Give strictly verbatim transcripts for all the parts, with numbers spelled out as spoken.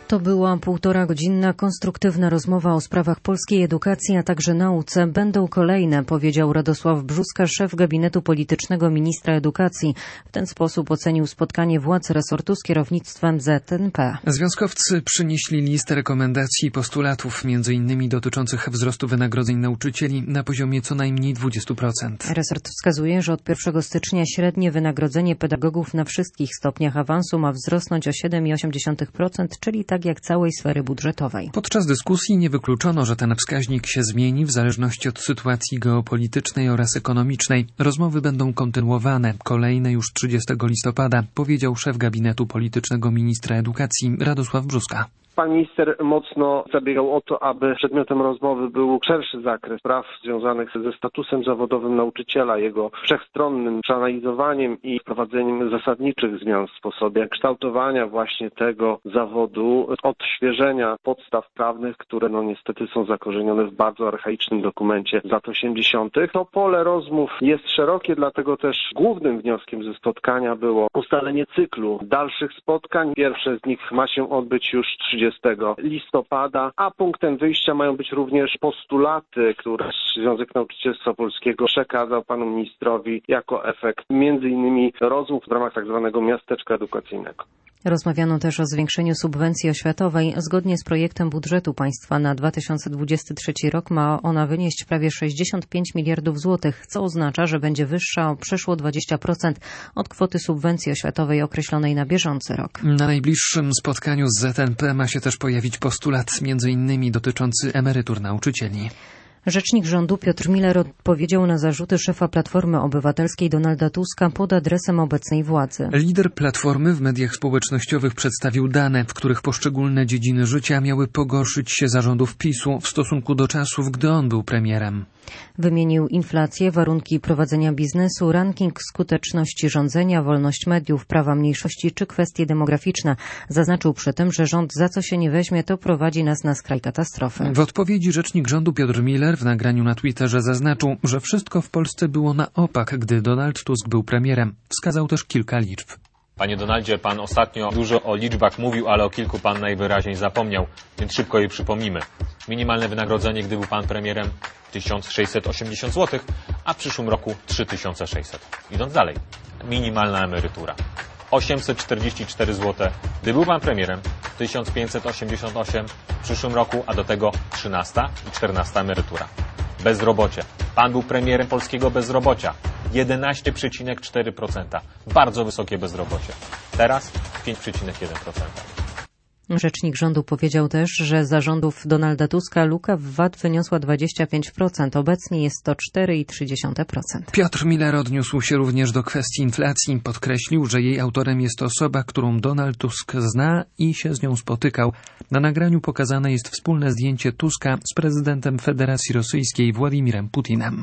To była półtora godzinna konstruktywna rozmowa o sprawach polskiej edukacji, a także nauce. Będą kolejne, powiedział Radosław Brzuska, szef gabinetu politycznego ministra edukacji. W ten sposób ocenił spotkanie władz resortu z kierownictwem Z N P. Związkowcy przynieśli listę rekomendacji i postulatów, między innymi dotyczących wzrostu wynagrodzeń nauczycieli na poziomie co najmniej dwadzieścia procent. Resort wskazuje, że od pierwszego stycznia średnie wynagrodzenie pedagogów na wszystkich stopniach awansu ma wzrosnąć o siedem przecinek osiem procent, czyli tak jak całej sfery budżetowej. Podczas dyskusji nie wykluczono, że ten wskaźnik się zmieni w zależności od sytuacji geopolitycznej oraz ekonomicznej. Rozmowy będą kontynuowane, kolejne już trzydziestego listopada, powiedział szef gabinetu politycznego ministra edukacji Radosław Brzuska. Pan minister mocno zabiegał o to, aby przedmiotem rozmowy był szerszy zakres spraw związanych ze statusem zawodowym nauczyciela, jego wszechstronnym przeanalizowaniem i wprowadzeniem zasadniczych zmian w sposobie kształtowania właśnie tego zawodu, odświeżenia podstaw prawnych, które no niestety są zakorzenione w bardzo archaicznym dokumencie z lat osiemdziesiątych. To pole rozmów jest szerokie, dlatego też głównym wnioskiem ze spotkania było ustalenie cyklu dalszych spotkań. Pierwsze z nich ma się odbyć już trzydziestego listopada, a punktem wyjścia mają być również postulaty, które Związek Nauczycielstwa Polskiego przekazał panu ministrowi jako efekt między innymi rozmów w ramach tak zwanego miasteczka edukacyjnego. Rozmawiano też o zwiększeniu subwencji oświatowej. Zgodnie z projektem budżetu państwa na dwa tysiące dwudziesty trzeci rok ma ona wynieść prawie sześćdziesiąt pięć miliardów złotych, co oznacza, że będzie wyższa o przeszło dwadzieścia procent od kwoty subwencji oświatowej określonej na bieżący rok. Na najbliższym spotkaniu z Z N P ma się też pojawić postulat między innymi dotyczący emerytur nauczycieli. Rzecznik rządu Piotr Miller odpowiedział na zarzuty szefa Platformy Obywatelskiej Donalda Tuska pod adresem obecnej władzy. Lider Platformy w mediach społecznościowych przedstawił dane, w których poszczególne dziedziny życia miały pogorszyć się za rządów PiSu w stosunku do czasów, gdy on był premierem. Wymienił inflację, warunki prowadzenia biznesu, ranking skuteczności rządzenia, wolność mediów, prawa mniejszości czy kwestie demograficzne. Zaznaczył przy tym, że rząd za co się nie weźmie, to prowadzi nas na skraj katastrofy. W odpowiedzi rzecznik rządu Piotr Miller w nagraniu na Twitterze zaznaczył, że wszystko w Polsce było na opak, gdy Donald Tusk był premierem. Wskazał też kilka liczb. Panie Donaldzie, pan ostatnio dużo o liczbach mówił, ale o kilku pan najwyraźniej zapomniał, więc szybko je przypomnimy. Minimalne wynagrodzenie, gdy był pan premierem, tysiąc sześćset osiemdziesiąt złotych, a w przyszłym roku trzy tysiące sześćset. Idąc dalej, minimalna emerytura osiemset czterdzieści cztery złote, gdy był pan premierem, tysiąc pięćset osiemdziesiąt osiem w przyszłym roku, a do tego trzynasta i czternasta emerytura. Bezrobocie. Pan był premierem polskiego bezrobocia. jedenaście przecinek cztery procent. Bardzo wysokie bezrobocie. Teraz pięć przecinek jeden procent. Rzecznik rządu powiedział też, że za rządów Donalda Tuska luka w V A T wyniosła dwadzieścia pięć procent. Obecnie jest to cztery przecinek trzy procent. Piotr Miller odniósł się również do kwestii inflacji. Podkreślił, że jej autorem jest osoba, którą Donald Tusk zna i się z nią spotykał. Na nagraniu pokazane jest wspólne zdjęcie Tuska z prezydentem Federacji Rosyjskiej Władimirem Putinem.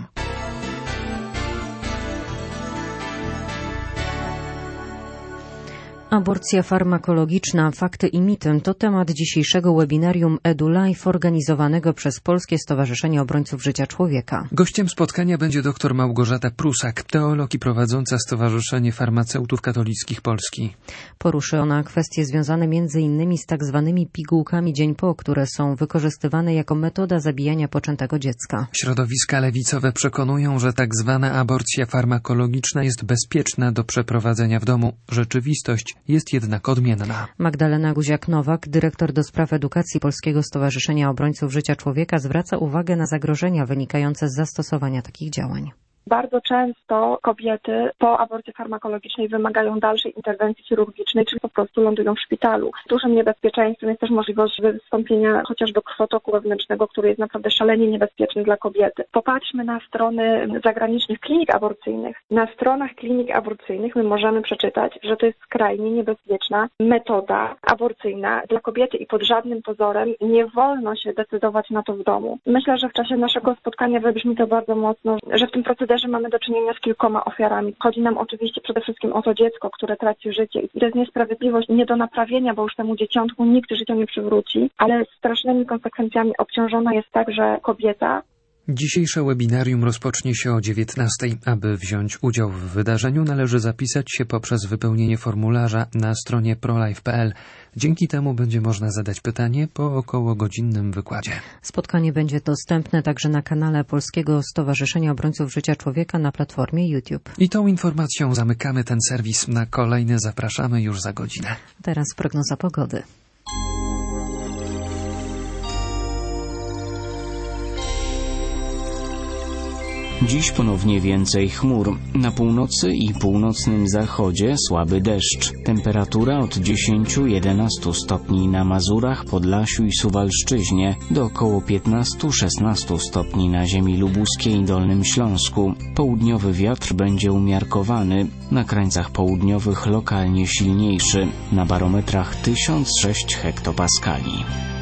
Aborcja farmakologiczna, fakty i mity to temat dzisiejszego webinarium EduLife organizowanego przez Polskie Stowarzyszenie Obrońców Życia Człowieka. Gościem spotkania będzie dr Małgorzata Prusak, teolog i prowadząca Stowarzyszenie Farmaceutów Katolickich Polski. Poruszy ona kwestie związane między innymi z tak zwanymi pigułkami dzień po, które są wykorzystywane jako metoda zabijania poczętego dziecka. Środowiska lewicowe przekonują, że tak zwana aborcja farmakologiczna jest bezpieczna do przeprowadzenia w domu. Rzeczywistość jest jednak odmienna. Magdalena Guziak-Nowak, dyrektor do spraw edukacji Polskiego Stowarzyszenia Obrońców Życia Człowieka, zwraca uwagę na zagrożenia wynikające z zastosowania takich działań. Bardzo często kobiety po aborcji farmakologicznej wymagają dalszej interwencji chirurgicznej, czyli po prostu lądują w szpitalu. Dużym niebezpieczeństwem jest też możliwość wystąpienia chociażby krwotoku wewnętrznego, który jest naprawdę szalenie niebezpieczny dla kobiety. Popatrzmy na strony zagranicznych klinik aborcyjnych. Na stronach klinik aborcyjnych my możemy przeczytać, że to jest skrajnie niebezpieczna metoda aborcyjna dla kobiety i pod żadnym pozorem nie wolno się decydować na to w domu. Myślę, że w czasie naszego spotkania wybrzmi to bardzo mocno, że w tym procederze mamy do czynienia z kilkoma ofiarami. Chodzi nam oczywiście przede wszystkim o to dziecko, które traci życie. I to jest niesprawiedliwość nie do naprawienia, bo już temu dzieciątku nikt życia nie przywróci, ale strasznymi konsekwencjami obciążona jest także kobieta, Dzisiejsze webinarium rozpocznie się o dziewiętnastej. Aby wziąć udział w wydarzeniu, należy zapisać się poprzez wypełnienie formularza na stronie prolife kropka p l. Dzięki temu będzie można zadać pytanie po około godzinnym wykładzie. Spotkanie będzie dostępne także na kanale Polskiego Stowarzyszenia Obrońców Życia Człowieka na platformie YouTube. I tą informacją zamykamy ten serwis. Na kolejny zapraszamy już za godzinę. Teraz prognoza pogody. Dziś ponownie więcej chmur. Na północy i północnym zachodzie słaby deszcz. Temperatura od dziesięciu do jedenastu stopni na Mazurach, Podlasiu i Suwalszczyźnie, do około piętnastu do szesnastu stopni na ziemi lubuskiej i Dolnym Śląsku. Południowy wiatr będzie umiarkowany, na krańcach południowych lokalnie silniejszy, na barometrach tysiąc sześć hektopaskali.